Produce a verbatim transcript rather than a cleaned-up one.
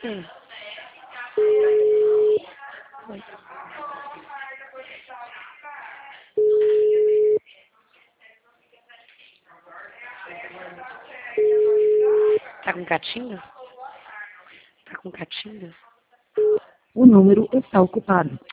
Hum. Oi. Tá com catinga? Tá com catinga? O número está ocupado.